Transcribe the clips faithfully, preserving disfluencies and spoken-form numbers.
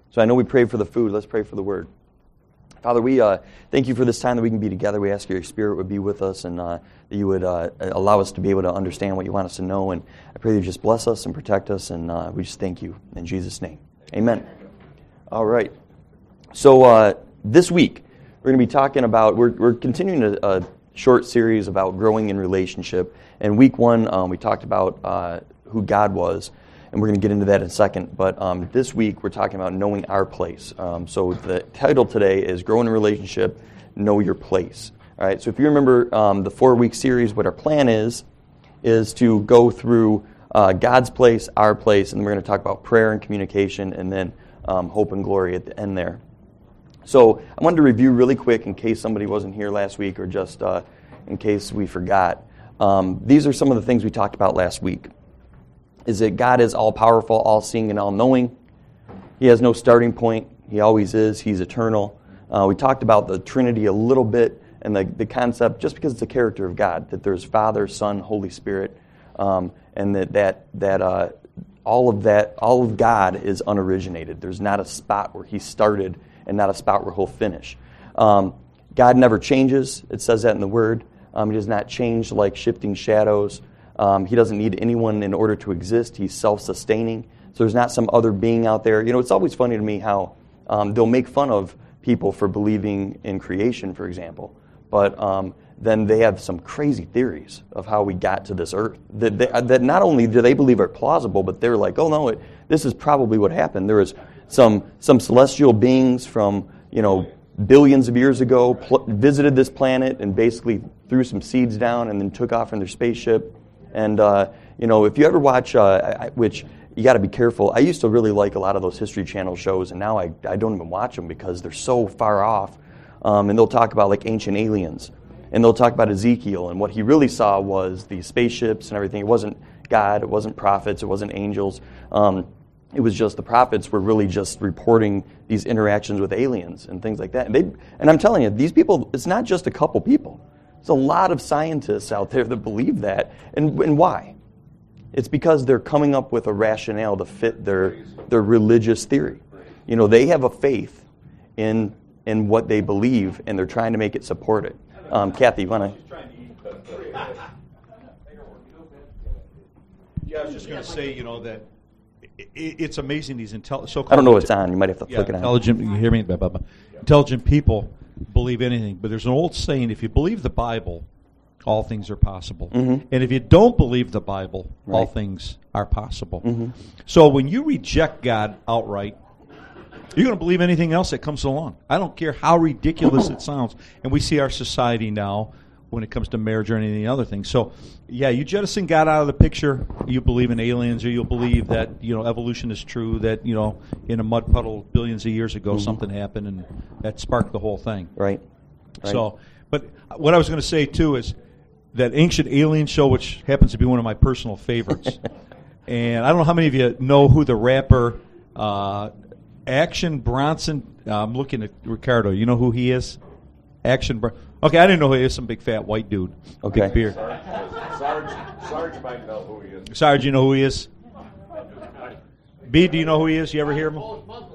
So I know we prayed for the food. Let's pray for the word. Father, we uh, thank you for this time that we can be together. We ask your Spirit would be with us and uh, that you would uh, allow us to be able to understand what you want us to know. And I pray that you just bless us and protect us. And uh, we just thank you in Jesus' name. Amen. All right. So uh, this week, we're going to be talking about, we're, we're continuing a, a short series about growing in relationship. And week one, um, we talked about uh, who God was. And we're going to get into that in a second. But um, this week, we're talking about knowing our place. Um, so the title today is Grow in a Relationship, Know Your Place. All right. So if you remember um, the four-week series, what our plan is, is to go through uh, God's place, our place, and we're going to talk about prayer and communication, and then um, hope and glory at the end there. So I wanted to review really quick in case somebody wasn't here last week or just uh, in case we forgot. Um, these are some of the things we talked about last week. Is that God is all-powerful, all-seeing, and all-knowing. He has no starting point. He always is. He's eternal. Uh, we talked about the Trinity a little bit and the, the concept, just because it's the character of God, that there's Father, Son, Holy Spirit, um, and that that that uh, all of that, all of God is unoriginated. There's not a spot where He started and not a spot where He'll finish. Um, God never changes. It says that in the Word. Um, he does not change like shifting shadows. Um, he doesn't need anyone in order to exist. He's self-sustaining. So there's not some other being out there. You know, it's always funny to me how um, they'll make fun of people for believing in creation, for example. But um, then they have some crazy theories of how we got to this earth. That, they, that not only do they believe are plausible, but they're like, oh no, it, this is probably what happened. There was some some celestial beings from, you know, billions of years ago pl- visited this planet and basically threw some seeds down and then took off in their spaceship. And, uh, you know, if you ever watch, uh, I, which you got to be careful. I used to really like a lot of those History Channel shows, and now I, I don't even watch them because they're so far off. Um, and they'll talk about, like, ancient aliens. And they'll talk about Ezekiel. And what he really saw was the spaceships and everything. It wasn't God. It wasn't prophets. It wasn't angels. Um, it was just the prophets were really just reporting these interactions with aliens and things like that. And, they, and I'm telling you, these people, it's not just a couple people. There's a lot of scientists out there that believe that. And, and why? It's because they're coming up with a rationale to fit their their religious theory. You know, they have a faith in in what they believe, and they're trying to make it support it. Um, Kathy, you want to? Yeah, I was just going to say, you know, that it, it's amazing these intelligent. So I don't know if it's on. You might have to flick yeah, it on. Intelligent. You hear me? Blah, blah, blah. Intelligent people believe anything, but there's an old saying: if you believe the Bible, all things are possible. Mm-hmm. And if you don't believe the Bible, right. all things are possible. Mm-hmm. So when you reject God outright, you're going to believe anything else that comes along. I don't care how ridiculous it sounds. And we see our society now when it comes to marriage or any other thing. So, yeah, you jettison God out of the picture, you believe in aliens, or you'll believe that, you know, evolution is true, that, you know, in a mud puddle billions of years ago mm-hmm. something happened and that sparked the whole thing. Right. right. So, but what I was going to say, too, is that Ancient Alien show, which happens to be one of my personal favorites. And I don't know how many of you know who the rapper uh, Action Bronson, uh, I'm looking at Ricardo, you know who he is? Action Bronson. Okay, I didn't know who he is, some big fat white dude. Okay. Big beard. Sarge, Sarge might know who he is. Sarge, you know who he is? B, do you know who he is? You ever hear him?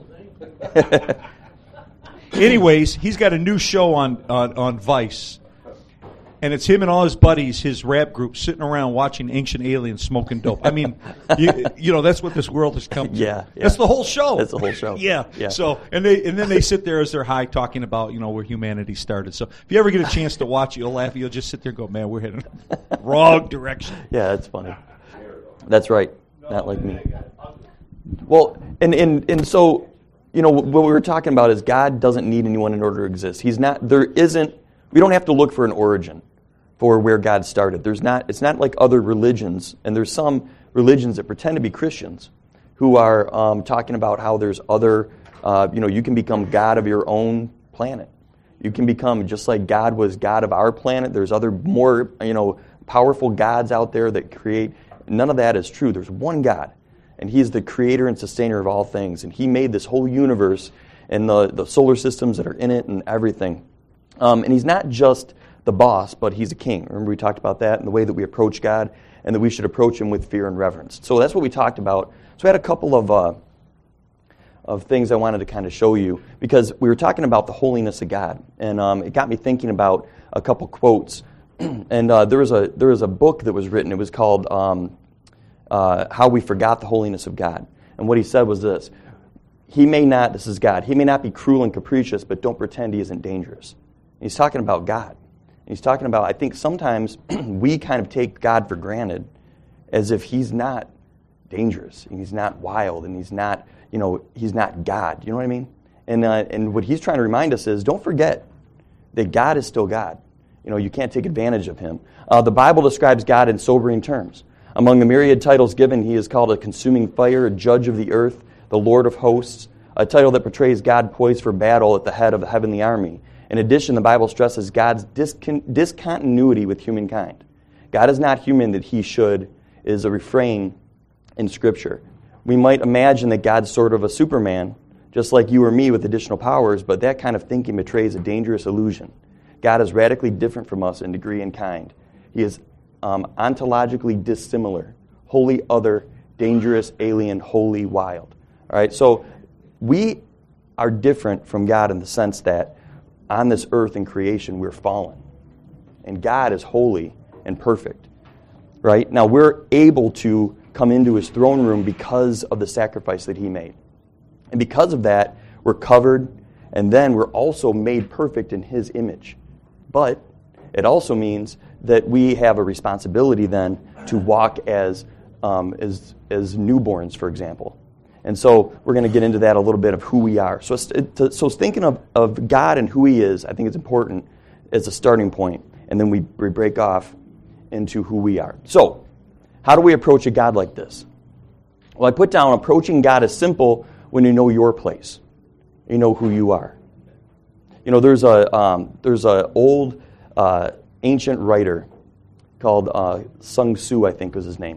Anyways, he's got a new show on, on, on Vice. And it's him and all his buddies, his rap group, sitting around watching Ancient Aliens smoking dope. I mean, you, you know, that's what this world has come to. Yeah, yeah. That's the whole show. That's the whole show. Yeah. yeah. So, and they and then they sit there as they're high talking about, you know, where humanity started. So if you ever get a chance to watch it, you'll laugh. You'll just sit there and go, man, we're heading wrong direction. Yeah, that's funny. That's right. Not like me. Well, and, and, and so, you know, what we were talking about is God doesn't need anyone in order to exist. He's not, there isn't, we don't have to look for an origin for where God started. There's not. It's not like other religions, and there's some religions that pretend to be Christians who are um, talking about how there's other, uh, you know, you can become God of your own planet. You can become, just like God was God of our planet, there's other more, you know, powerful gods out there that create. None of that is true. There's one God, and He's the creator and sustainer of all things, and He made this whole universe and the, the solar systems that are in it and everything. Um, and He's not just the boss, but He's a king. Remember we talked about that and the way that we approach God and that we should approach Him with fear and reverence. So that's what we talked about. So we had a couple of uh, of things I wanted to kind of show you, because we were talking about the holiness of God, and um, it got me thinking about a couple quotes. And uh, there was a there was a book that was written. It was called um, uh, "How We Forgot the Holiness of God." And what he said was this: He may not. This is God. He may not be cruel and capricious, but don't pretend He isn't dangerous. And he's talking about God. And he's talking about. I think sometimes we kind of take God for granted, as if He's not dangerous and He's not wild and He's not. You know, He's not God. You know what I mean? And uh, and what He's trying to remind us is, don't forget that God is still God. You know, you can't take advantage of Him. Uh, the Bible describes God in sobering terms. Among the myriad titles given, He is called a consuming fire, a judge of the earth, the Lord of hosts, a title that portrays God poised for battle at the head of the heavenly army. In addition, the Bible stresses God's discon- discontinuity with humankind. God is not human that He should is a refrain in Scripture. We might imagine that God's sort of a Superman, just like you or me with additional powers, but that kind of thinking betrays a dangerous illusion. God is radically different from us in degree and kind. He is um, ontologically dissimilar, wholly other, dangerous, alien, wholly wild. All right, so we are different from God in the sense that on this earth and creation we're fallen, and God is holy and perfect. Right now we're able to come into His throne room because of the sacrifice that He made. And because of that, we're covered, and then we're also made perfect in His image. But it also means that we have a responsibility then to walk as um, as, as newborns, for example. And so we're going to get into that a little bit of who we are. So, to, so thinking of, of God and who He is, I think it's important as a starting point, and then we, we break off into who we are. So, how do we approach a God like this? Well, I put down approaching God is simple when you know your place. You know who you are. You know, there's a um, there's a old uh, ancient writer called uh, Sun Tzu, I think was his name.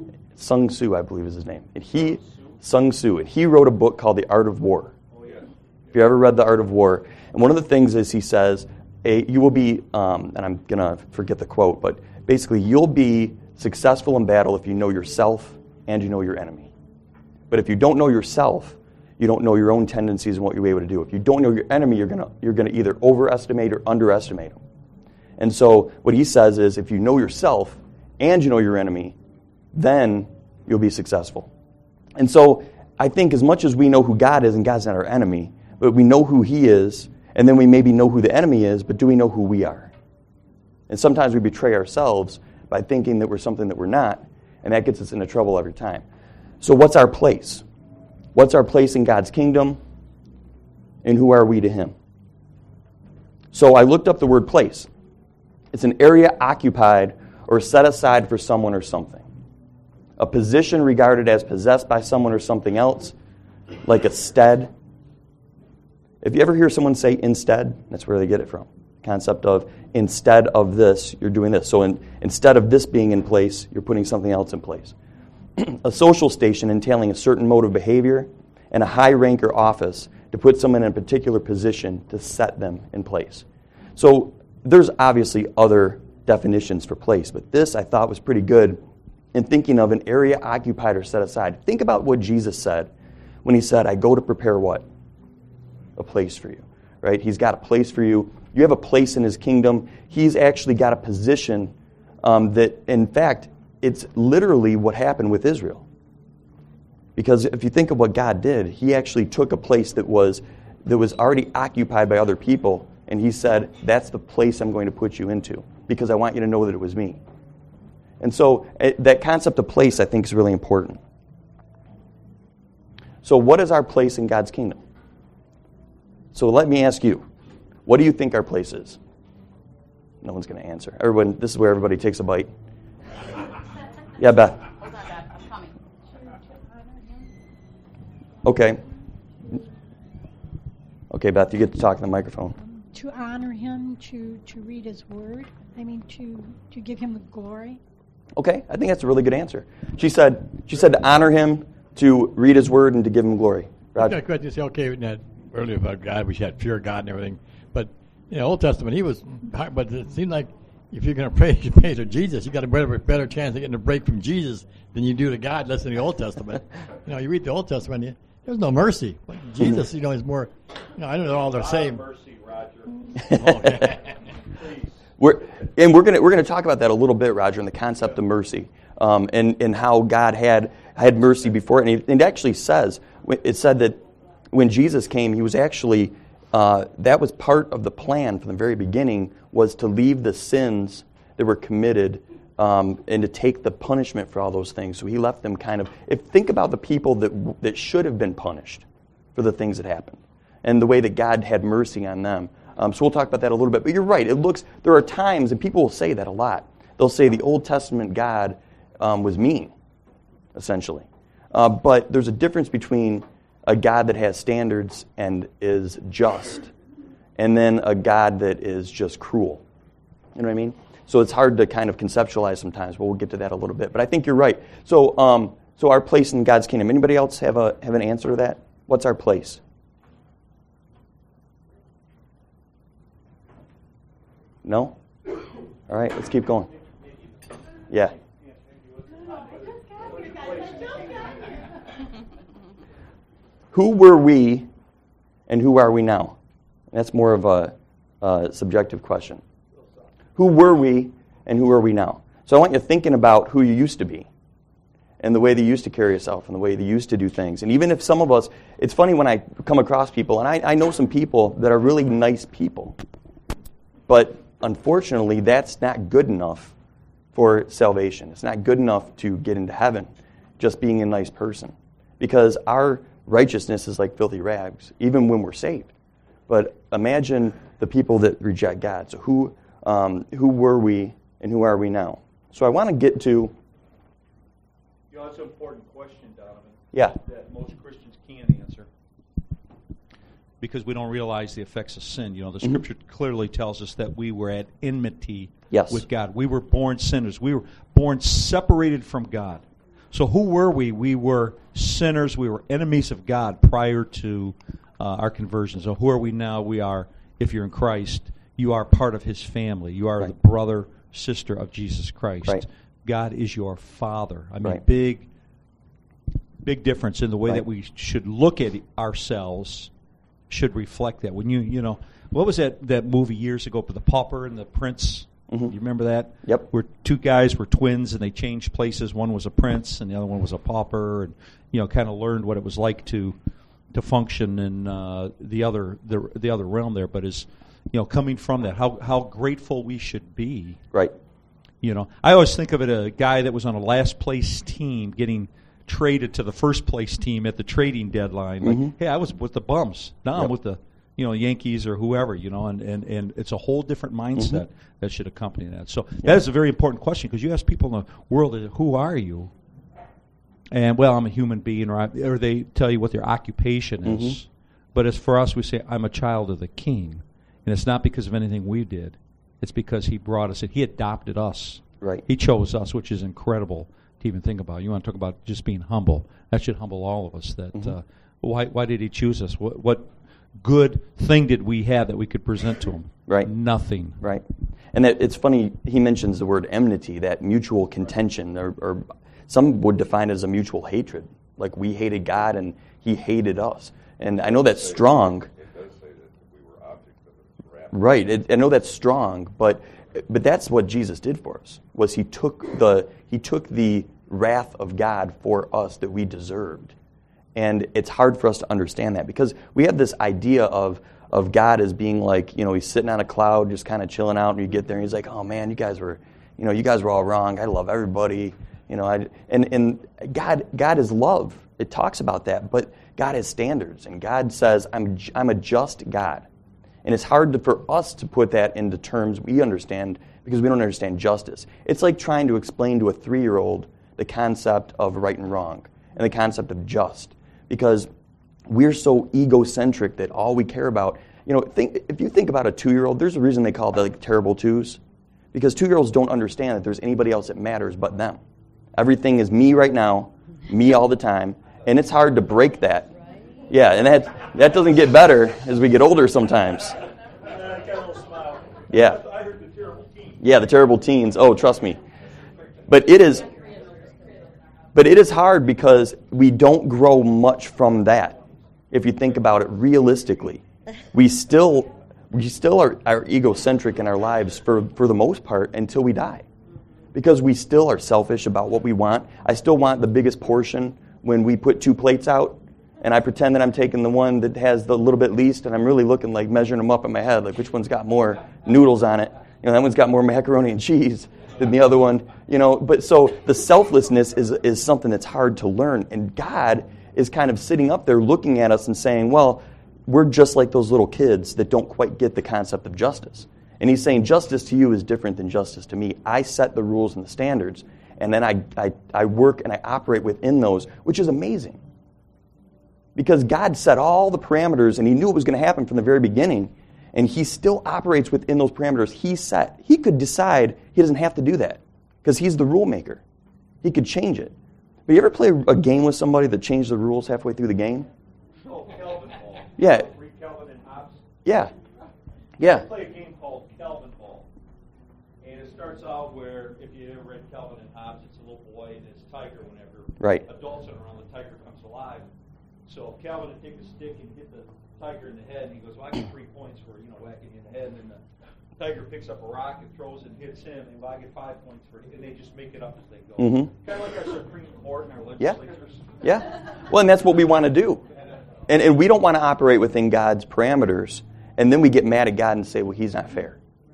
Sun Tzu, I believe is his name. And he, Sun Tzu, and he wrote a book called The Art of War. Oh, yeah. If you ever read The Art of War, and one of the things is he says, a, you will be, um, and I'm going to forget the quote, but basically you'll be successful in battle if you know yourself and you know your enemy. But if you don't know yourself, you don't know your own tendencies and what you're able to do. If you don't know your enemy, you're going to you're going to either overestimate or underestimate them. And so what he says is, if you know yourself and you know your enemy, then you'll be successful. And so I think as much as we know who God is, and God's not our enemy, but we know who He is, and then we maybe know who the enemy is, but do we know who we are? And sometimes we betray ourselves by thinking that we're something that we're not, and that gets us into trouble every time. So what's our place? What's our place in God's kingdom? And who are we to Him? So I looked up the word place. It's an area occupied or set aside for someone or something. A position regarded as possessed by someone or something else, like a stead. If you ever hear someone say instead, that's where they get it from. Concept of instead of this, you're doing this. So in, instead of this being in place, you're putting something else in place. A social station entailing a certain mode of behavior and a high rank or office to put someone in a particular position to set them in place. So there's obviously other definitions for place, but this I thought was pretty good in thinking of an area occupied or set aside. Think about what Jesus said when He said, I go to prepare what? A place for you. Right? He's got a place for you. You have a place in His kingdom. He's actually got a position um, that, in fact, it's literally what happened with Israel. Because if you think of what God did, He actually took a place that was that was already occupied by other people, and He said, that's the place I'm going to put you into, because I want you to know that it was me. And so that concept of place, I think, is really important. So what is our place in God's kingdom? So let me ask you, what do you think our place is? No one's going to answer. Everyone, this is where everybody takes a bite. Yeah, Beth. Hold on, Beth. I'm coming. Okay. Okay, Beth, you get to talk in the microphone. To honor Him, to, to read His Word. I mean, to, to give Him the glory. Okay, I think that's a really good answer. She said she said to honor Him, to read His Word, and to give Him glory. Roger. I could just say, okay, that earlier about God, we should fear God and everything. But in the Old Testament, He was, but it seemed like if you're going to pray, you pray to Jesus, you got a better, better chance of getting a break from Jesus than you do to God, less than the Old Testament. You know, you read the Old Testament, you, there's no mercy. But Jesus, you know, is more. You know, I don't know all the same. Mercy, Roger. Okay. We're, and we're gonna we're gonna talk about that a little bit, Roger, and the concept of mercy, um, and and how God had had mercy before, and it, it actually says it said that when Jesus came, he was actually uh, that was part of the plan from the very beginning, was to leave the sins that were committed um, and to take the punishment for all those things. So he left them kind of. If think about the people that that should have been punished for the things that happened, and the way that God had mercy on them. Um, so we'll talk about that a little bit. But you're right. It looks there are times, and people will say that a lot. They'll say the Old Testament God um, was mean, essentially. Uh, but there's a difference between a God that has standards and is just, and then a God that is just cruel. You know what I mean? So it's hard to kind of conceptualize sometimes. But we'll get to that a little bit. But I think you're right. So, um, so our place in God's kingdom. Anybody else have a have an answer to that? What's our place? No? All right, let's keep going. Yeah. Who were we and who are we now? That's more of a, a subjective question. Who were we and who are we now? So I want you thinking about who you used to be and the way that you used to carry yourself and the way that you used to do things. And even if some of us, it's funny when I come across people, and I, I know some people that are really nice people, but unfortunately, that's not good enough for salvation. It's not good enough to get into heaven, just being a nice person. Because our righteousness is like filthy rags, even when we're saved. But imagine the people that reject God. So who um, who were we and who are we now? So I want to get to... You know, that's an important question, Donovan. Yeah. That most Christians can't answer. Because we don't realize the effects of sin. You know, the Scripture mm-hmm. clearly tells us that we were at enmity yes. with God. We were born sinners. We were born separated from God. So who were we? We were sinners. We were enemies of God prior to uh, our conversion. So who are we now? We are, if you're in Christ, you are part of His family. You are right. the brother, sister of Jesus Christ. Right. God is your Father. I mean, right. big, big difference in the way right. that we should look at ourselves. Should reflect that. When you, you know, what was that, that movie years ago, The Pauper and the Prince? Mm-hmm. You remember that? Yep. Where two guys were twins and they changed places. One was a prince and the other one was a pauper, and you know, kind of learned what it was like to to function in uh, the other the the other realm there. But is you know, coming from that, how how grateful we should be. Right. You know, I always think of it a guy that was on a last place team getting traded to the first place team at the trading deadline. Like, mm-hmm. hey, I was with the bums. Now yep. I'm with the, you know, Yankees or whoever, you know, and, and, and it's a whole different mindset mm-hmm. that should accompany that. So yeah. that is a very important question, because you ask people in the world, who are you? And, well, I'm a human being, or, I, or they tell you what their occupation is. Mm-hmm. But as for us, we say, I'm a child of the King. And it's not because of anything we did. It's because He brought us in. He adopted us. Right. He chose us, which is incredible to even think about. You want to talk about just being humble. That should humble all of us. That mm-hmm. uh, why why did He choose us? What, what good thing did we have that we could present to Him? Right. Nothing. Right. And that it's funny, he mentions the word enmity, that mutual contention, or, or some would define it as a mutual hatred. Like we hated God and He hated us. And I know that's strong. It does say that we were objects of His wrath. Right. It, I know that's strong, but but that's what Jesus did for us. Was He took the He took the wrath of God for us that we deserved. And it's hard for us to understand that, because we have this idea of of God as being like, you know, He's sitting on a cloud just kind of chilling out, and you get there and He's like, oh man, you guys were, you know, you guys were all wrong. I love everybody. You know, I, and and God God is love. It talks about that, but God has standards, and God says, I'm I'm a just God. And it's hard to, for us to put that into terms we understand, because we don't understand justice. It's like trying to explain to a three-year-old the concept of right and wrong and the concept of just, because we're so egocentric that all we care about, you know, think, if you think about a two-year-old, there's a reason they call it like terrible twos, because two-year-olds don't understand that there's anybody else that matters but them. Everything is me right now, me all the time, and it's hard to break that. Yeah, and that that doesn't get better as we get older sometimes. Yeah. Yeah, the terrible teens. Oh, trust me. But it is but it is hard because we don't grow much from that. if you think about it realistically. We still we still are, are egocentric in our lives for, for the most part until we die. Because we still are selfish about what we want. I still want the biggest portion when we put two plates out, and I pretend that I'm taking the one that has the little bit least, and I'm really looking like measuring them up in my head, like which one's got more noodles on it. You know, that one's got more macaroni and cheese than the other one. You know, but so the selflessness is is something that's hard to learn, and God is kind of sitting up there looking at us and saying, well, we're just like those little kids that don't quite get the concept of justice. And he's saying justice to you is different than justice to me. I set the rules and the standards, and then I, I, I work and I operate within those, which is amazing. Because God set all the parameters, and he knew it was going to happen from the very beginning, and he still operates within those parameters he set. He could decide he doesn't have to do that, because he's the rule maker. He could change it. But you ever play a game with somebody that changed the rules halfway through the game? Oh, Kelvin Ball. Yeah. Read Kelvin and Hobbes. Yeah. Yeah. I play a game called Kelvin Ball. And it starts out where, if you ever read Kelvin and Hobbes, it's a little boy and his tiger whenever Right. adults are around, the tiger comes alive. So Calvin would take a stick and hit the tiger in the head, and he goes, well, I get three points for, you know, whacking you in the head. And then the tiger picks up a rock and throws and hits him, and well, I get five points for it. And they just make it up as they go. Mm-hmm. Kind of like our Supreme Court and our Yeah. legislatures. Yeah. Well, and that's what we want to do. And, and we don't want to operate within God's parameters, and then we get mad at God and say, well, he's not fair.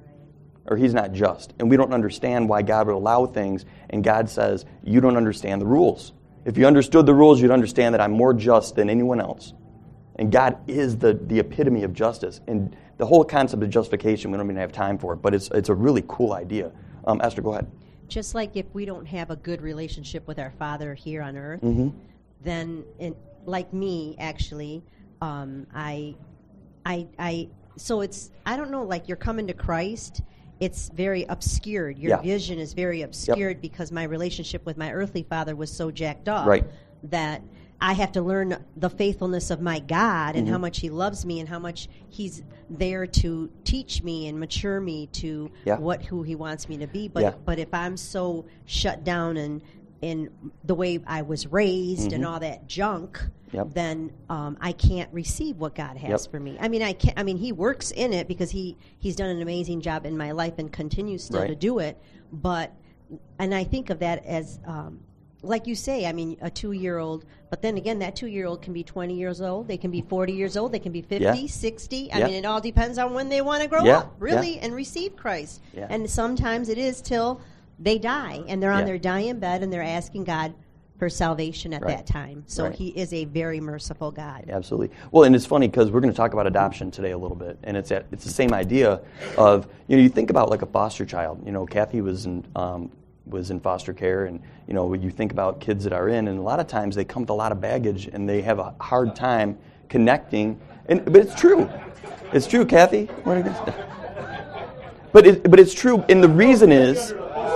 Or he's not just. And we don't understand why God would allow things, and God says, you don't understand the rules. If you understood the rules, you'd understand that I'm more just than anyone else. And God is the, the epitome of justice. And the whole concept of justification, we don't even have time for it, but it's it's a really cool idea. Um, Esther, go ahead. Just like if we don't have a good relationship with our Father here on earth, Mm-hmm. then, in, like me, actually, um, I, I, I, so it's, I don't know, like you're coming to Christ, it's very obscured. Your Yeah. vision is very obscured because my relationship with my earthly father was so jacked up Right. that I have to learn the faithfulness of my God and Mm-hmm. how much he loves me and how much he's there to teach me and mature me to Yeah. what who he wants me to be. But Yeah. but if I'm so shut down and in the way I was raised and Mhm. all that junk, Yep. then um, I can't receive what God has Yep. for me. I mean, I can't. I mean, He works in it because He He's done an amazing job in my life and continues still Right. to do it. But and I think of that as, um, like you say, I mean, a two-year-old. But then again, that two-year-old can be twenty years old. They can be forty years old. They can be fifty, Yeah. sixty. I Yeah. mean, it all depends on when they want to grow Yeah. up, really, Yeah. and receive Christ. Yeah. And sometimes it is till they die and they're on Yeah. their dying bed and they're asking God for salvation at Right. that time. So Right. He is a very merciful God. Absolutely. Well, and it's funny because we're going to talk about adoption today a little bit, and it's at, it's the same idea of, you know, you think about like a foster child. You know, Kathy was in um, was in foster care, and you know, you think about kids that are in, and a lot of times they come with a lot of baggage, and they have a hard time connecting. And but it's true, it's true, Kathy. What are you gonna say? But it, but it's true, and the reason is.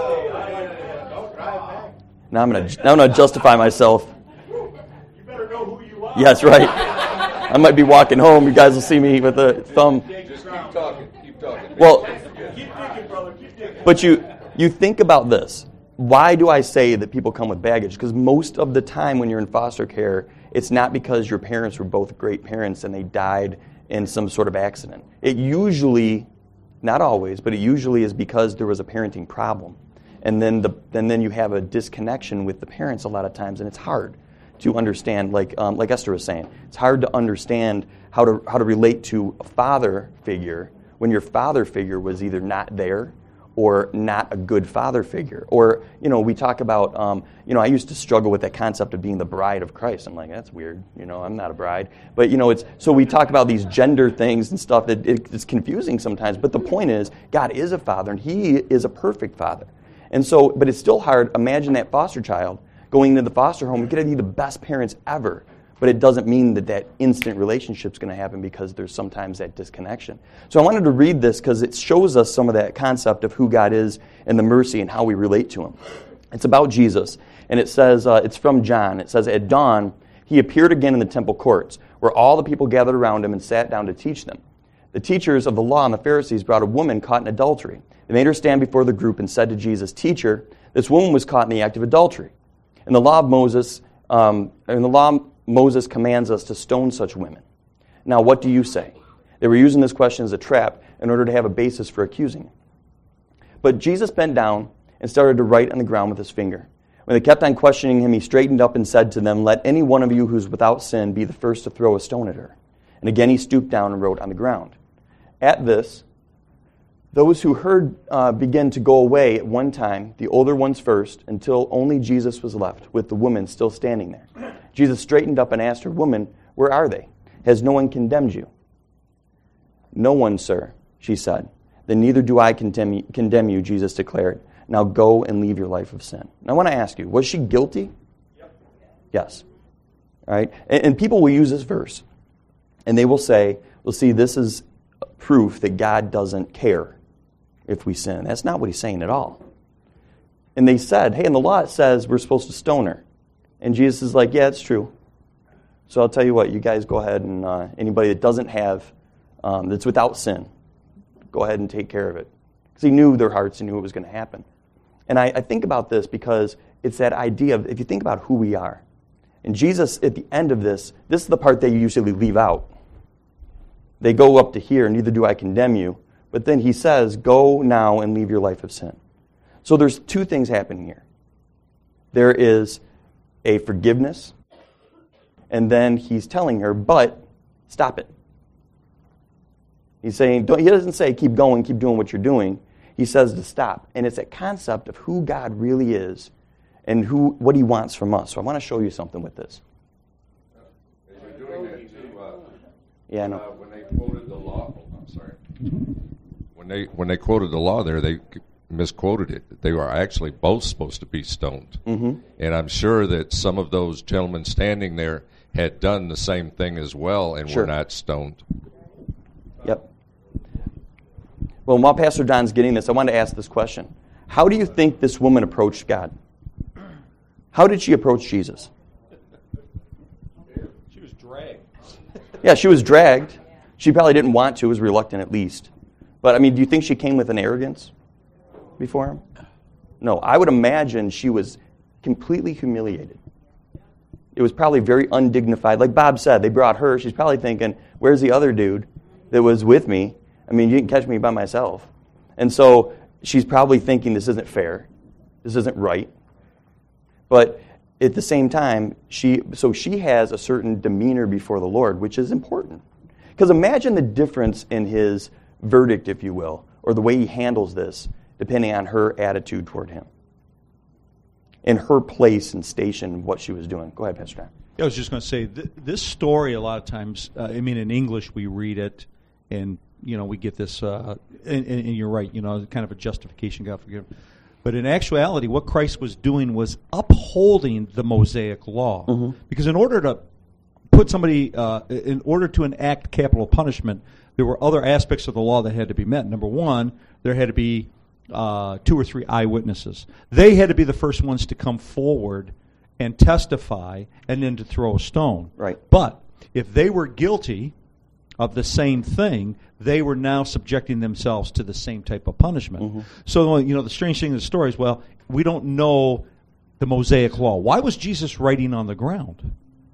Now I'm gonna now I'm gonna justify myself. You better know who you are. Yes, right. I might be walking home. You guys will see me with a thumb. Just keep talking. Keep talking. Well, Keep digging, brother. Keep digging. but you you think about this. Why do I say that people come with baggage? Because most of the time when you're in foster care, it's not because your parents were both great parents and they died in some sort of accident. It usually, not always, but it usually is because there was a parenting problem. And then the and then you have a disconnection with the parents a lot of times, and it's hard to understand. Like um, like Esther was saying, it's hard to understand how to how to relate to a father figure when your father figure was either not there or not a good father figure. Or you know, we talk about um, you know, I used to struggle with that concept of being the bride of Christ. I'm like, that's weird. You know, I'm not a bride. But you know, it's so we talk about these gender things and stuff that it, it's confusing sometimes. But the point is, God is a father, and He is a perfect father. And so, but it's still hard. Imagine that foster child going into the foster home. You could be the best parents ever, but it doesn't mean that that instant relationship's going to happen because there's sometimes that disconnection. So I wanted to read this because it shows us some of that concept of who God is and the mercy and how we relate to Him. It's about Jesus, and it says, uh, it's from John. It says, at dawn, He appeared again in the temple courts, where all the people gathered around Him and sat down to teach them. The teachers of the law and the Pharisees brought a woman caught in adultery. They made her stand before the group and said to Jesus, "Teacher, this woman was caught in the act of adultery. In the law of Moses, um, in the law Moses commands us to stone such women. Now, what do you say? They were using this question as a trap in order to have a basis for accusing. But Jesus bent down and started to write on the ground with his finger. When they kept on questioning him, he straightened up and said to them, "Let any one of you who's without sin be the first to throw a stone at her." And again he stooped down and wrote on the ground. At this, those who heard uh, began to go away at one time, the older ones first, until only Jesus was left, with the woman still standing there. Jesus straightened up and asked her, "Woman, where are they? Has no one condemned you?" "No one, sir," she said. "Then neither do I condemn you, condemn you," Jesus declared. "Now go and leave your life of sin." Now I want to ask you, was she guilty? Yep. Yes. All right? And, and people will use this verse, and they will say, well, see, this is proof that God doesn't care if we sin. That's not what he's saying at all. And they said, hey, in the law it says we're supposed to stone her. And Jesus is like, yeah, it's true. So I'll tell you what, you guys go ahead and uh, anybody that doesn't have, um, that's without sin, go ahead and take care of it. Because he knew their hearts, he knew it was going to happen. And I, I think about this because it's that idea of, if you think about who we are, and Jesus, at the end of this, this is the part they usually leave out. They go up to here, neither do I condemn you. But then he says, go now and leave your life of sin. So there's two things happening here. There is a forgiveness, and then he's telling her, but stop it. He's saying, don't, he doesn't say keep going, keep doing what you're doing. He says to stop. And it's a concept of who God really is and who what he wants from us. So I want to show you something with this. As you're doing that too, uh, yeah, I know. Uh, when they quoted the law, oh, I'm sorry. When they when they quoted the law there, they misquoted it. They were actually both supposed to be stoned. Mm-hmm. And I'm sure that some of those gentlemen standing there had done the same thing as well and sure. were not stoned. Yep. Well, while Pastor Don's getting this, I wanted to ask this question. How do you think this woman approached God? How did she approach Jesus? She was dragged. Yeah, she was dragged. She probably didn't want to, was reluctant at least. But, I mean, do you think she came with an arrogance before him? No, I would imagine she was completely humiliated. It was probably very undignified. Like Bob said, they brought her. She's probably thinking, where's the other dude that was with me? I mean, you didn't catch me by myself. And so she's probably thinking this isn't fair. This isn't right. But at the same time, she so she has a certain demeanor before the Lord, which is important. Because imagine the difference in his verdict, if you will, or the way he handles this, depending on her attitude toward him. In her place and station, what she was doing. Go ahead, Pastor John. I was just going to say, th- this story a lot of times, uh, I mean, in English we read it, and, you know, we get this, uh, and, and you're right, you know, kind of a justification, God forgive. But in actuality, what Christ was doing was upholding the Mosaic law. Mm-hmm. Because in order to put somebody, uh, in order to enact capital punishment, there were other aspects of the law that had to be met. Number one, there had to be uh, two or three eyewitnesses. They had to be the first ones to come forward and testify and then to throw a stone. Right. But if they were guilty of the same thing, they were now subjecting themselves to the same type of punishment. Mm-hmm. So, you know, the strange thing in the story is, well, we don't know the Mosaic law. Why was Jesus writing on the ground?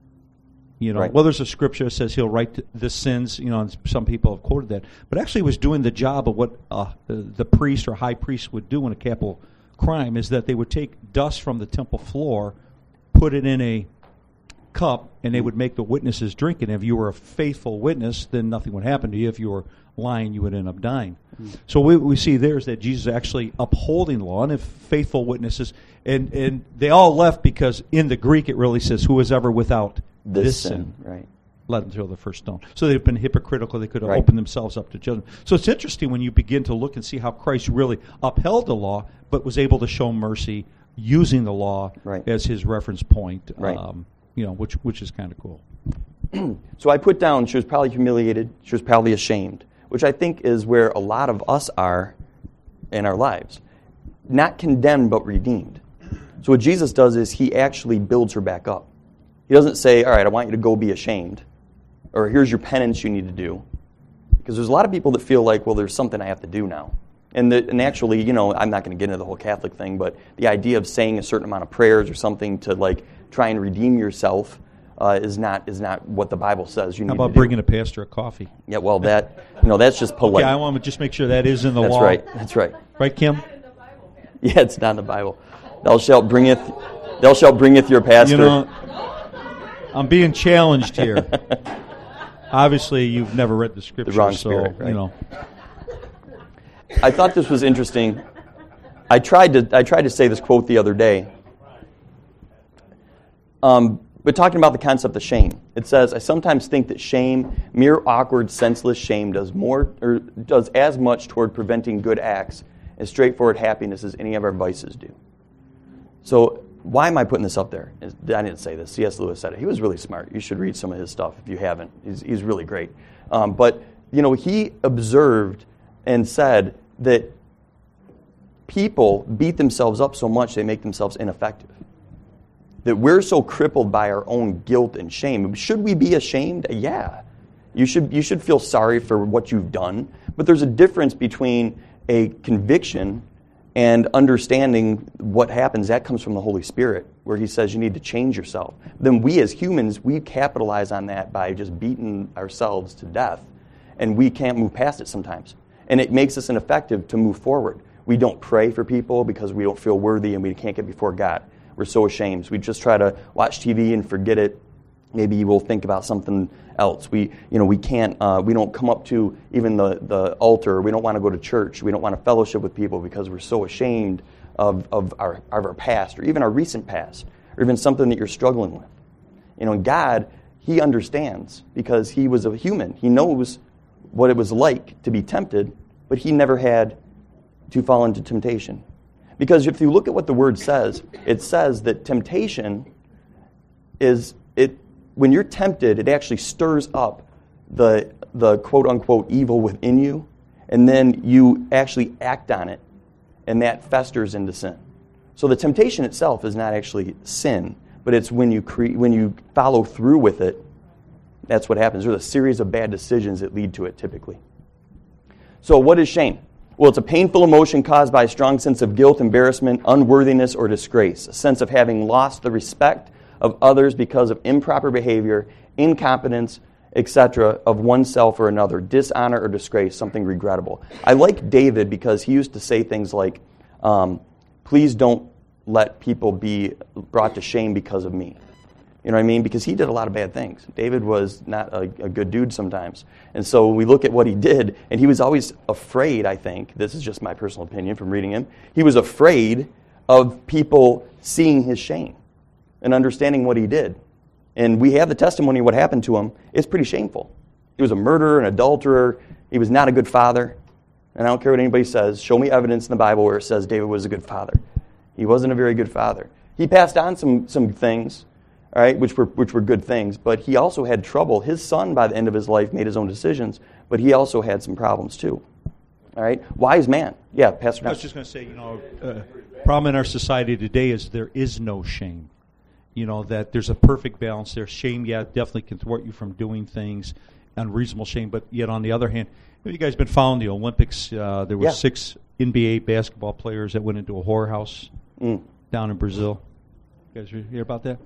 You know, right. Well, there's a scripture that says he'll write the sins, you know, and some people have quoted that. But actually he was doing the job of what uh, the priest or high priest would do in a capital crime, is that they would take dust from the temple floor, put it in a cup, and they would make the witnesses drink it. And if you were a faithful witness, then nothing would happen to you. If you were lying, you would end up dying. Mm-hmm. So what we see there is that Jesus is actually upholding law, and if faithful witnesses, and, and they all left because in the Greek it really says, who is ever without this, this sin, sin, right? Let them throw the first stone. So they've been hypocritical. They could have right. opened themselves up to judgment. So it's interesting when you begin to look and see how Christ really upheld the law, but was able to show mercy using the law right. as his reference point. Right. Um, you know, which which is kind of cool. So I put down she was probably humiliated. She was probably ashamed, which I think is where a lot of us are in our lives. Not condemned, but redeemed. So what Jesus does is he actually builds her back up. He doesn't say, all right, I want you to go be ashamed, or here's your penance you need to do. Because there's a lot of people that feel like, well, there's something I have to do now. And, the, and actually, you know, I'm not going to get into the whole Catholic thing, but the idea of saying a certain amount of prayers or something to, like, try and redeem yourself uh, is not is not what the Bible says. You How need about to do. bringing a pastor a coffee? Yeah, well, that you know that's just polite. Yeah, I want to just make sure that is in the That's law. right. That's right. Right, Kim? Yeah, it's not in the Bible. Thou shalt bringeth, thou shalt bringeth your pastor. You know, I'm being challenged here. Obviously, you've never read the scripture, wrong so spirit, right? you know. I thought this was interesting. I tried to I tried to say this quote the other day. Um, but talking about the concept of shame, it says, "I sometimes think that shame, mere awkward, senseless shame, does more or does as much toward preventing good acts and straightforward happiness as any of our vices do." So why am I putting this up there? I didn't say this. C S Lewis said it. He was really smart. You should read some of his stuff if you haven't. He's, he's really great. Um, but, you know, he observed and said that people beat themselves up so much they make themselves ineffective. That we're so crippled by our own guilt and shame. Should we be ashamed? Yeah. You should, you should feel sorry for what you've done. But there's a difference between a conviction and understanding what happens. That comes from the Holy Spirit, where he says you need to change yourself. Then we as humans, we capitalize on that by just beating ourselves to death, and we can't move past it sometimes. And it makes us ineffective to move forward. We don't pray for people because we don't feel worthy and we can't get before God. We're so ashamed. We just try to watch T V and forget it. Maybe we'll think about something else. We, you know, we can't. Uh, we don't come up to even the, the altar. We don't want to go to church. We don't want to fellowship with people because we're so ashamed of of our of our past, or even our recent past, or even something that you're struggling with. You know, and God, He understands because He was a human. He knows what it was like to be tempted, but He never had to fall into temptation. Because if you look at what the Word says, it says that temptation is it. When you're tempted, it actually stirs up the the quote-unquote evil within you, and then you actually act on it, and that festers into sin. So the temptation itself is not actually sin, but it's when you cre- when you follow through with it, that's what happens. There's a series of bad decisions that lead to it typically. So what is shame? Well, it's a painful emotion caused by a strong sense of guilt, embarrassment, unworthiness, or disgrace, a sense of having lost the respect of others because of improper behavior, incompetence, et cetera, of oneself or another, dishonor or disgrace, something regrettable. I like David because he used to say things like, um, please don't let people be brought to shame because of me. You know what I mean? Because he did a lot of bad things. David was not a, a good dude sometimes. And so we look at what he did, and he was always afraid, I think, this is just my personal opinion from reading him, he was afraid of people seeing his shame and understanding what he did. And we have the testimony of what happened to him. It's pretty shameful. He was a murderer, an adulterer. He was not a good father. And I don't care what anybody says. Show me evidence in the Bible where it says David was a good father. He wasn't a very good father. He passed on some some things, all right, which were which were good things, but he also had trouble. His son, by the end of his life, made his own decisions, but he also had some problems too. All right, wise man. Yeah, Pastor. I was just going to say, you know, uh, problem in our society today is there is no shame. You know, that there's a perfect balance there. Shame, yeah, definitely can thwart you from doing things, unreasonable shame, but yet on the other hand, have you guys been following the Olympics? Uh, there were Yeah. six N B A basketball players that went into a whorehouse Mm. down in Brazil. You guys hear about that?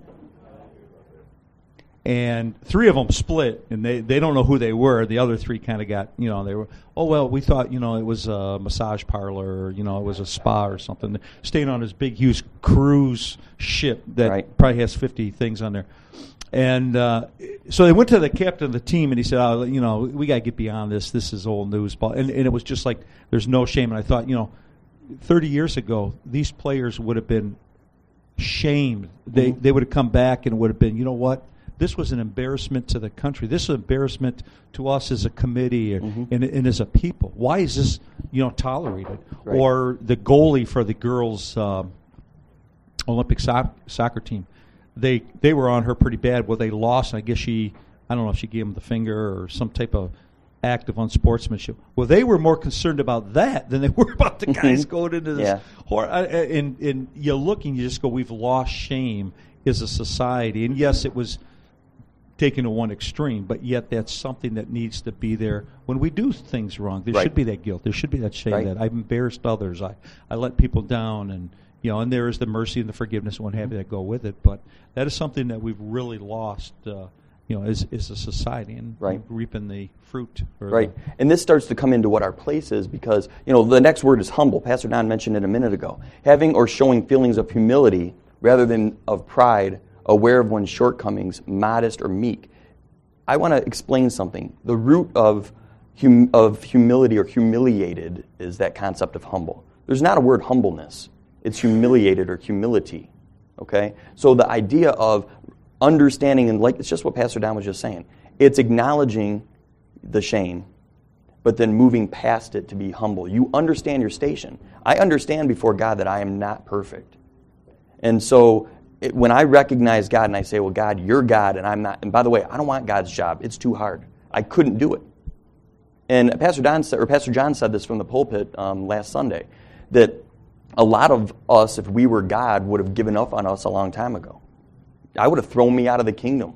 And three of them split, and they, they don't know who they were. The other three kind of got, you know, they were, oh, well, we thought, you know, it was a massage parlor, or, you know, it was a spa or something. Staying on this big, huge cruise ship that Right. probably has fifty things on there. And uh, so they went to the captain of the team, and he said, oh, you know, we got to get beyond this. This is old news. And, and it was just like, there's no shame. And I thought, you know, thirty years ago, these players would have been shamed. They, Mm-hmm. they would have come back and would have been, you know what? This was an embarrassment to the country. This is an embarrassment to us as a committee or, Mm-hmm. and, and as a people. Why is this, you know, tolerated? Right. Or the goalie for the girls' um, Olympic soc- soccer team, they they were on her pretty bad. Well, they lost. And I guess she, I don't know if she gave them the finger or some type of act of unsportsmanship. Well, they were more concerned about that than they were about the guys going into this. Yeah. Hor- I- I- and and you look and you just go, we've lost shame as a society. And yes, it was taken to one extreme, but yet that's something that needs to be there when we do things wrong. There Right. should be that guilt. There should be that shame Right. that I've embarrassed others. I, I let people down, and You know, and there is the mercy and the forgiveness and what have you that go with it. But that is something that we've really lost, uh, you know, as, as a society, and right. reaping the fruit. Or right. The, and this starts to come into what our place is because, you know, the next word is humble. Pastor Don mentioned it a minute ago. Having or showing feelings of humility rather than of pride, aware of one's shortcomings, modest or meek. I want to explain something. The root of hum, of humility or humiliated is that concept of humble. There's not a word humbleness. It's humiliated or humility, okay? So the idea of understanding, and like it's just what Pastor Don was just saying, it's acknowledging the shame, but then moving past it to be humble. You understand your station. I understand before God that I am not perfect. And so it, when I recognize God and I say, well, God, you're God and I'm not, and by the way, I don't want God's job. It's too hard. I couldn't do it. And Pastor Don said, or Pastor John said this from the pulpit um, last Sunday, that a lot of us, if we were God, would have given up on us a long time ago. I would have thrown me out of the kingdom.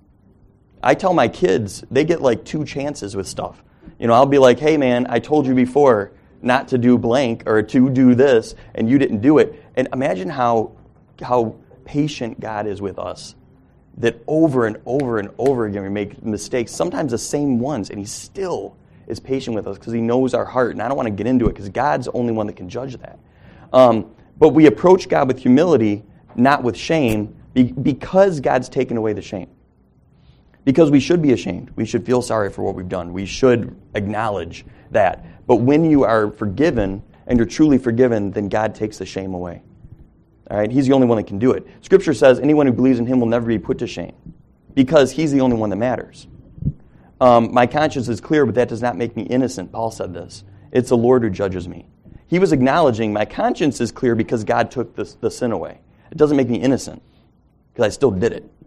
I tell my kids, they get like two chances with stuff. You know, I'll be like, hey man, I told you before not to do blank or to do this, and you didn't do it. And imagine how how patient God is with us, that over and over and over again we make mistakes, sometimes the same ones, and He still is patient with us because He knows our heart. And I don't want to get into it because God's the only one that can judge that. Um, but we approach God with humility, not with shame, be, because God's taken away the shame. Because we should be ashamed. We should feel sorry for what we've done. We should acknowledge that. But when you are forgiven, and you're truly forgiven, then God takes the shame away. All right? He's the only one that can do it. Scripture says anyone who believes in Him will never be put to shame, because He's the only one that matters. Um, my conscience is clear, but that does not make me innocent. Paul said this. It's the Lord who judges me. He was acknowledging my conscience is clear because God took the, the sin away. It doesn't make me innocent because I still did it.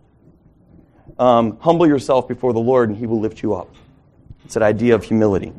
Um, humble yourself before the Lord and He will lift you up. It's that idea of humility.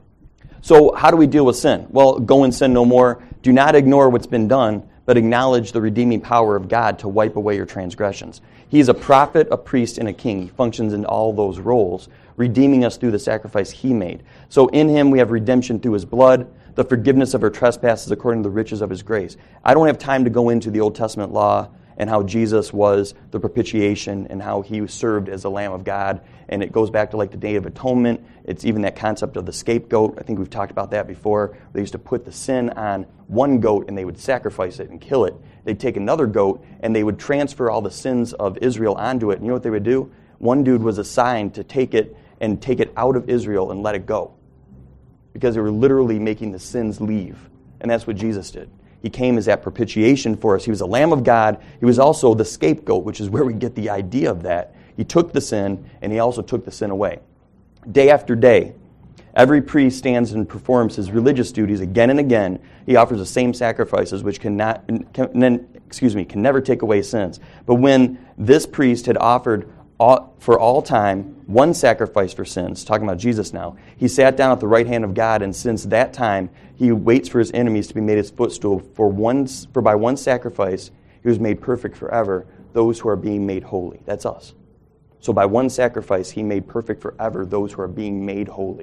So how do we deal with sin? Well, go and sin no more. Do not ignore what's been done, but acknowledge the redeeming power of God to wipe away your transgressions. He's a prophet, a priest, and a king. He functions in all those roles, redeeming us through the sacrifice He made. So in Him we have redemption through His blood, the forgiveness of our trespasses according to the riches of His grace. I don't have time to go into the Old Testament law and how Jesus was the propitiation and how He served as the Lamb of God. And it goes back to like the Day of Atonement. It's even that concept of the scapegoat. I think we've talked about that before. They used to put the sin on one goat and they would sacrifice it and kill it. They'd take another goat and they would transfer all the sins of Israel onto it. And you know what they would do? One dude was assigned to take it and take it out of Israel and let it go, because they were literally making the sins leave. And that's what Jesus did. He came as that propitiation for us. He was the Lamb of God. He was also the scapegoat, which is where we get the idea of that. He took the sin, and He also took the sin away. Day after day, every priest stands and performs his religious duties again and again. He offers the same sacrifices, which cannot, can, excuse me, can never take away sins. But when this priest had offered all, for all time one sacrifice for sins, talking about Jesus now, He sat down at the right hand of God, and since that time He waits for His enemies to be made His footstool. For one, for by one sacrifice He was made perfect forever, those who are being made holy. That's us. So by one sacrifice He made perfect forever those who are being made holy.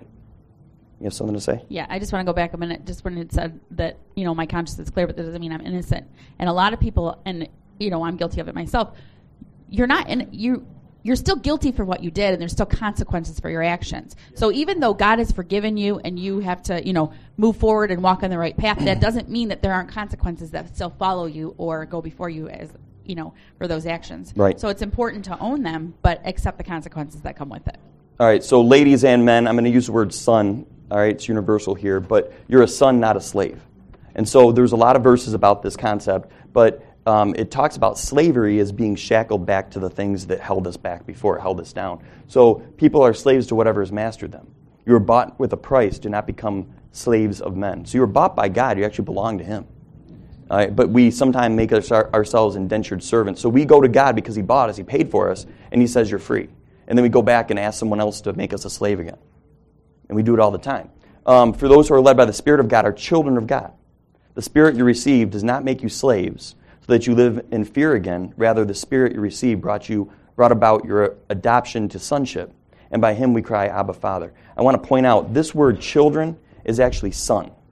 You have something to say? Yeah, I just want to go back a minute, just when it said that, you know, my conscience is clear, but that doesn't mean I'm innocent. And a lot of people, and, you know, I'm guilty of it myself, you're not, in, you, you're still guilty for what you did, and there's still consequences for your actions. So even though God has forgiven you and you have to, you know, move forward and walk on the right path, that doesn't mean that there aren't consequences that still follow you or go before you as, you know, for those actions. Right. So it's important to own them, but accept the consequences that come with it. All right, so ladies and men, I'm going to use the word son. All right, it's universal here, but you're a son, not a slave. And so there's a lot of verses about this concept, but Um, it talks about slavery as being shackled back to the things that held us back before, held us down. So people are slaves to whatever has mastered them. You were bought with a price. Do not become slaves of men. So you were bought by God. You actually belong to Him. All right, but we sometimes make us, our, ourselves indentured servants. So we go to God because He bought us, He paid for us, and He says you're free. And then we go back and ask someone else to make us a slave again. And we do it all the time. Um, for those who are led by the Spirit of God are children of God. The Spirit you received does not make you slaves, so that you live in fear again. Rather, the Spirit you received brought you brought about your adoption to sonship, and by Him we cry, Abba, Father. I want to point out, this word children is actually son.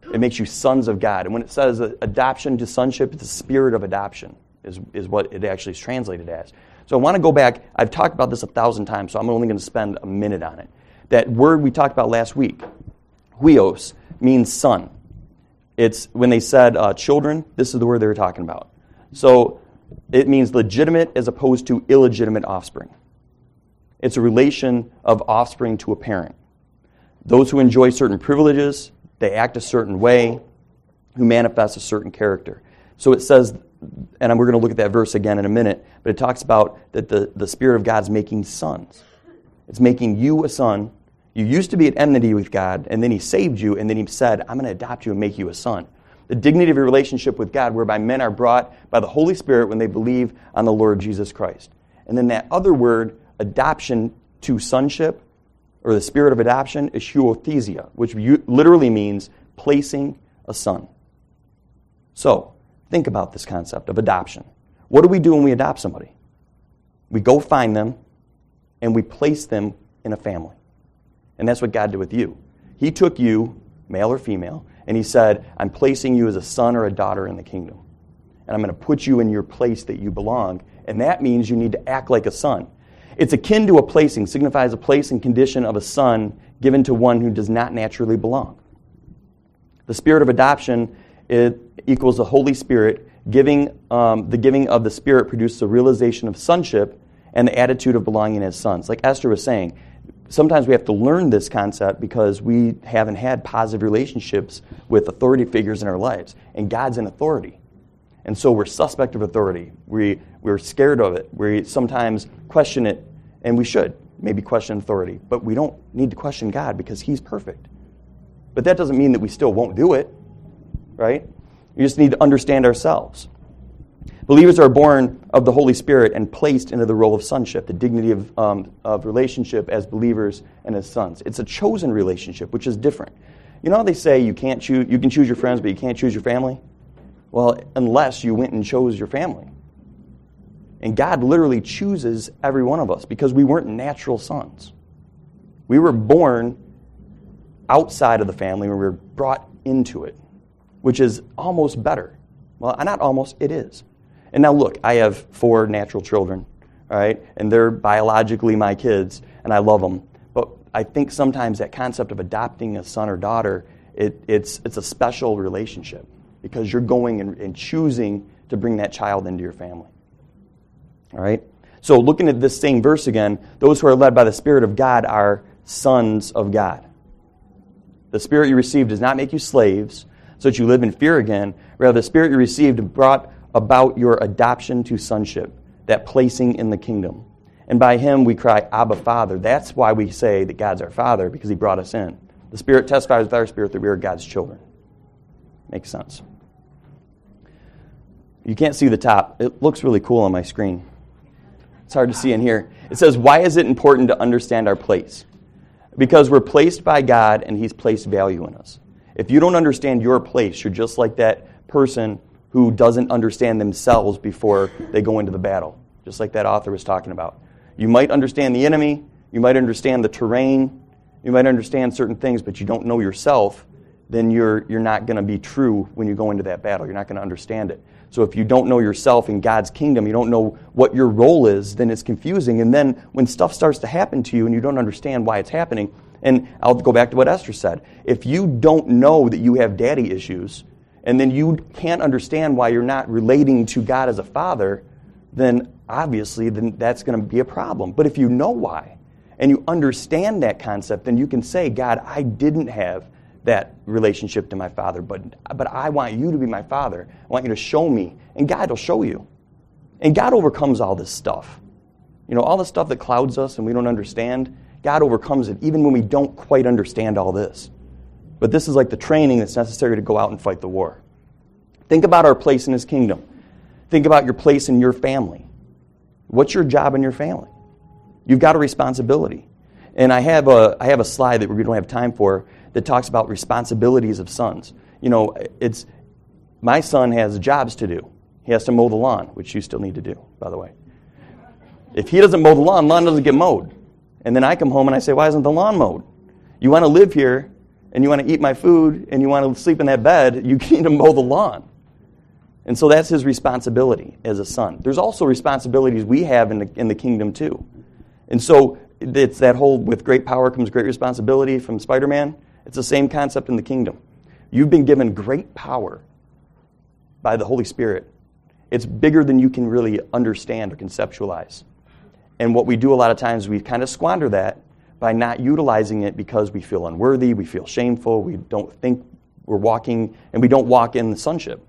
It makes you sons of God. And when it says adoption to sonship, it's the spirit of adoption is, is what it actually is translated as. So I want to go back. I've talked about this a thousand times, so I'm only going to spend a minute on it. That word we talked about last week, huios, means son. It's when they said uh, children, this is the word they were talking about. So it means legitimate as opposed to illegitimate offspring. It's a relation of offspring to a parent. Those who enjoy certain privileges, they act a certain way, who manifest a certain character. So it says, and we're going to look at that verse again in a minute, but it talks about that the, the Spirit of God's making sons. It's making you a son. You used to be at enmity with God, and then He saved you, and then He said, I'm going to adopt you and make you a son. The dignity of a relationship with God whereby men are brought by the Holy Spirit when they believe on the Lord Jesus Christ. And then that other word, adoption to sonship, or the spirit of adoption, is huiothesia, which literally means placing a son. So, think about this concept of adoption. What do we do when we adopt somebody? We go find them, and we place them in a family. And that's what God did with you. He took you, male or female, and He said, I'm placing you as a son or a daughter in the kingdom. And I'm going to put you in your place that you belong. And that means you need to act like a son. It's akin to a placing, signifies a place and condition of a son given to one who does not naturally belong. The spirit of adoption, it equals the Holy Spirit. Giving, um, the giving of the Spirit produces a realization of sonship and the attitude of belonging as sons. Like Esther was saying, sometimes we have to learn this concept because we haven't had positive relationships with authority figures in our lives. And God's an authority. And so we're suspect of authority. We, we're scared of it. We sometimes question it, and we should maybe question authority. But we don't need to question God because He's perfect. But that doesn't mean that we still won't do it, right? We just need to understand ourselves. Believers are born of the Holy Spirit and placed into the role of sonship, the dignity of, um, of relationship as believers and as sons. It's a chosen relationship, which is different. You know how they say you can't choose, you can choose your friends, but you can't choose your family? Well, unless you went and chose your family. And God literally chooses every one of us because we weren't natural sons. We were born outside of the family when we were brought into it, which is almost better. Well, not almost, it is. And now look, I have four natural children, all right, and they're biologically my kids, and I love them. But I think sometimes that concept of adopting a son or daughter, it, it's it's a special relationship because you're going and, and choosing to bring that child into your family. All right? So looking at this same verse again, those who are led by the Spirit of God are sons of God. The Spirit you received does not make you slaves so that you live in fear again. Rather, the Spirit you received brought about your adoption to sonship, that placing in the kingdom. And by Him we cry, Abba, Father. That's why we say that God's our Father, because He brought us in. The Spirit testifies with our spirit that we are God's children. Makes sense. You can't see the top. It looks really cool on my screen. It's hard to see in here. It says, why is it important to understand our place? Because we're placed by God and He's placed value in us. If you don't understand your place, you're just like that person who doesn't understand themselves before they go into the battle, just like that author was talking about. You might understand the enemy, you might understand the terrain, you might understand certain things, but you don't know yourself, then you're you're not going to be true when you go into that battle. You're not going to understand it. So if you don't know yourself in God's kingdom, you don't know what your role is, then it's confusing. And then when stuff starts to happen to you and you don't understand why it's happening, and I'll go back to what Esther said. If you don't know that you have daddy issues, and then you can't understand why you're not relating to God as a father, then obviously then that's going to be a problem. But if you know why, and you understand that concept, then you can say, God, I didn't have that relationship to my father, but but I want you to be my father. I want you to show me, and God will show you. And God overcomes all this stuff. You know, all the stuff that clouds us and we don't understand, God overcomes it, even when we don't quite understand all this. But this is like the training that's necessary to go out and fight the war. Think about our place in His kingdom. Think about your place in your family. What's your job in your family? You've got a responsibility. And I have a I have a slide that we don't have time for that talks about responsibilities of sons. You know, it's my son has jobs to do. He has to mow the lawn, which you still need to do, by the way. If he doesn't mow the lawn, the lawn doesn't get mowed. And then I come home and I say, why isn't the lawn mowed? You want to live here and you want to eat my food, and you want to sleep in that bed, you need to mow the lawn. And so that's his responsibility as a son. There's also responsibilities we have in the, in the kingdom too. And so it's that whole, with great power comes great responsibility from Spider-Man. It's the same concept in the kingdom. You've been given great power by the Holy Spirit. It's bigger than you can really understand or conceptualize. And what we do a lot of times, we kind of squander that by not utilizing it because we feel unworthy, we feel shameful, we don't think we're walking, and we don't walk in the sonship.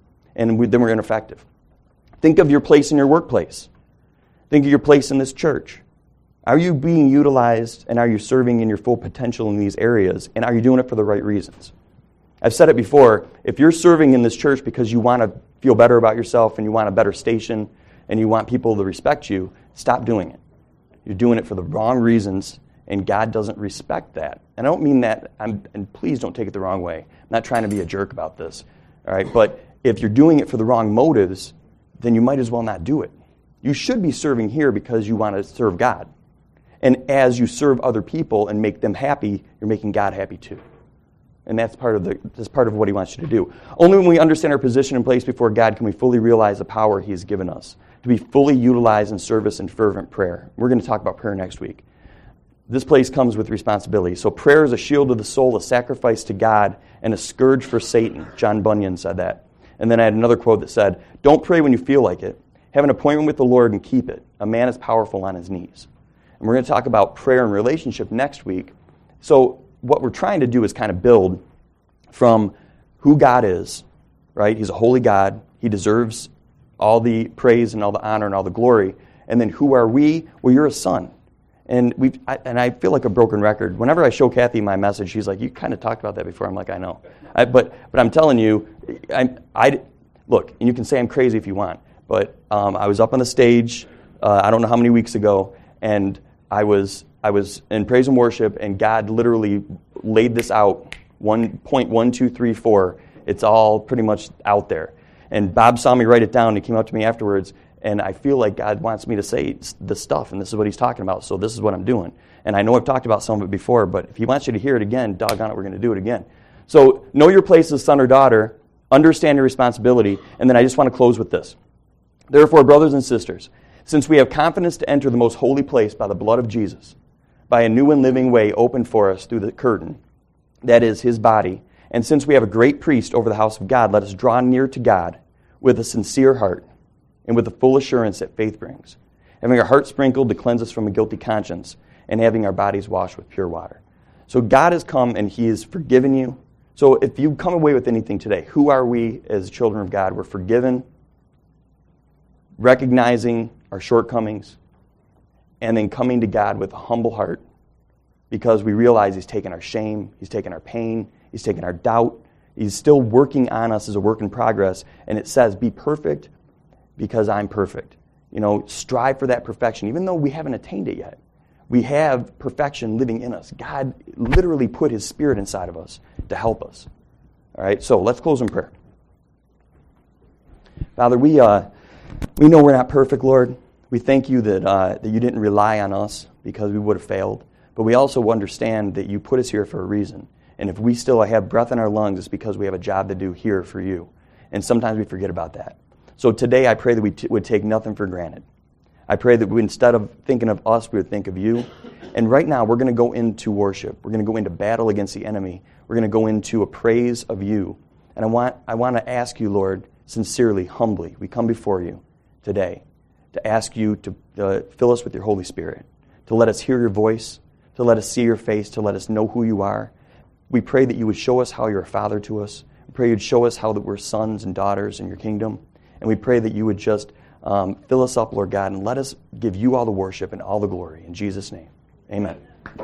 And we, then we're ineffective. Think of your place in your workplace. Think of your place in this church. Are you being utilized and are you serving in your full potential in these areas? And are you doing it for the right reasons? I've said it before, if you're serving in this church because you want to feel better about yourself and you want a better station and you want people to respect you, stop doing it. You're doing it for the wrong reasons, and God doesn't respect that. And I don't mean that, I'm, and please don't take it the wrong way. I'm not trying to be a jerk about this. All right, but if you're doing it for the wrong motives, then you might as well not do it. You should be serving here because you want to serve God. And as you serve other people and make them happy, you're making God happy too. And that's part of the that's part of what he wants you to do. Only when we understand our position and place before God can we fully realize the power he has given us to be fully utilized in service and fervent prayer. We're going to talk about prayer next week. This place comes with responsibility. So prayer is a shield of the soul, a sacrifice to God, and a scourge for Satan. John Bunyan said that. And then I had another quote that said, don't pray when you feel like it. Have an appointment with the Lord and keep it. A man is powerful on his knees. And we're going to talk about prayer and relationship next week. So what we're trying to do is kind of build from who God is, right? He's a holy God. He deserves all the praise and all the honor and all the glory. And then who are we? Well, you're a son. And we and I feel like a broken record. Whenever I show Kathy my message, she's like, "You kind of talked about that before." I'm like, "I know," I, but but I'm telling you, I I look, and you can say I'm crazy if you want, but um, I was up on the stage, uh, I don't know how many weeks ago, and I was I was in praise and worship, and God literally laid this out, one point one two three four. It's all pretty much out there. And Bob saw me write it down. And he came up to me afterwards. And I feel like God wants me to say this stuff, and this is what he's talking about, so this is what I'm doing. And I know I've talked about some of it before, but if he wants you to hear it again, doggone it, we're going to do it again. So know your place as son or daughter, understand your responsibility, and then I just want to close with this. Therefore, brothers and sisters, since we have confidence to enter the most holy place by the blood of Jesus, by a new and living way opened for us through the curtain, that is his body, and since we have a great priest over the house of God, let us draw near to God with a sincere heart, and with the full assurance that faith brings, having our hearts sprinkled to cleanse us from a guilty conscience, and having our bodies washed with pure water. So God has come and he has forgiven you. So if you come away with anything today, who are we as children of God? We're forgiven, recognizing our shortcomings, and then coming to God with a humble heart because we realize he's taken our shame, he's taken our pain, he's taken our doubt. He's still working on us as a work in progress, and it says, be perfect because I'm perfect. You know, strive for that perfection, even though we haven't attained it yet. We have perfection living in us. God literally put his Spirit inside of us to help us. All right, so let's close in prayer. Father, we uh, we know we're not perfect, Lord. We thank you that uh, that you didn't rely on us because we would have failed. But we also understand that you put us here for a reason. And if we still have breath in our lungs, it's because we have a job to do here for you. And sometimes we forget about that. So today I pray that we t- would take nothing for granted. I pray that we, instead of thinking of us, we would think of you. And right now we're going to go into worship. We're going to go into battle against the enemy. We're going to go into a praise of you. And I want I want to ask you, Lord, sincerely, humbly, we come before you today to ask you to uh, fill us with your Holy Spirit, to let us hear your voice, to let us see your face, to let us know who you are. We pray that you would show us how you're a father to us. We pray you'd show us how that we're sons and daughters in your kingdom. And we pray that you would just um, fill us up, Lord God, and let us give you all the worship and all the glory. In Jesus' name, amen.